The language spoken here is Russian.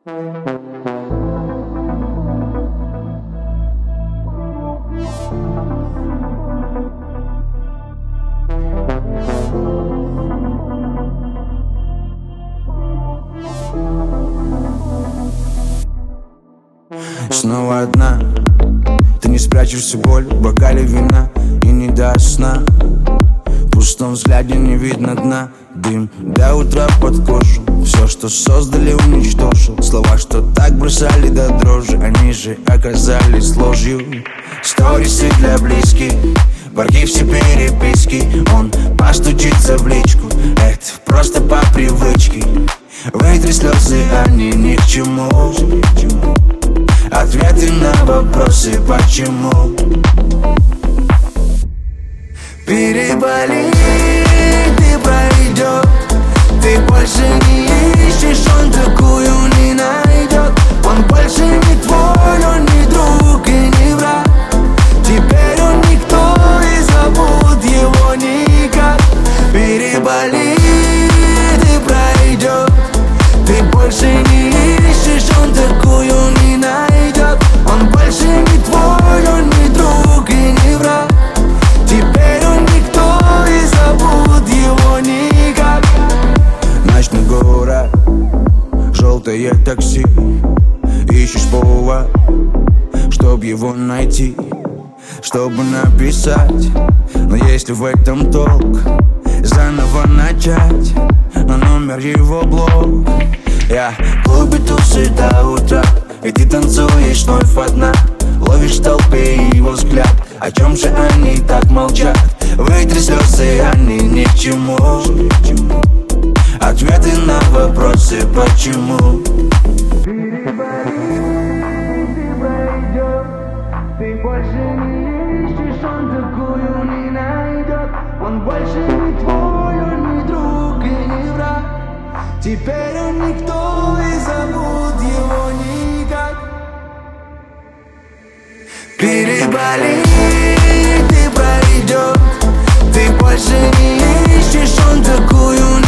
Снова одна, ты не спрячешь всю боль в бокале вина и не дашь сна. В пустом взгляде не видно дна. Дым до утра под кожу. Все, что создали, уничтожил. Слова, что так бросали до дрожи, они же оказались ложью. Сторисы для близких, в архив все переписки. Он постучится в личку, это просто по привычке. Вытри слезы, они ни к чему. Ответы на вопросы почему. Переболит и пройдет. Ты больше не ищешь, он такую не найдет. Он больше не твой, он не друг и не враг. Теперь он никто и зовут его никак. Переболит и пройдет. Ты больше не ищешь, он такую не найдет. Он больше не твой, он не друг и не враг. Теперь он никто и зовут его никак. Ночной город, желтое такси. Ищешь повод, чтоб его найти, чтобы написать. Но есть ли в этом толк? Заново начать на номер его блог. Я в клубе тусы до утра, и ты танцуешь вновь одна. Ловишь в толпе его взгляд. О чем же они так молчат? Вытри слезы, они ни к чему. Ответы на вопросы почему. Ты больше не ищешь, он такую не найдет. Он больше не твой, он не друг и не враг. Теперь он никто и зовут его никак. Переболит и пройдет. Ты больше не ищешь, он такую не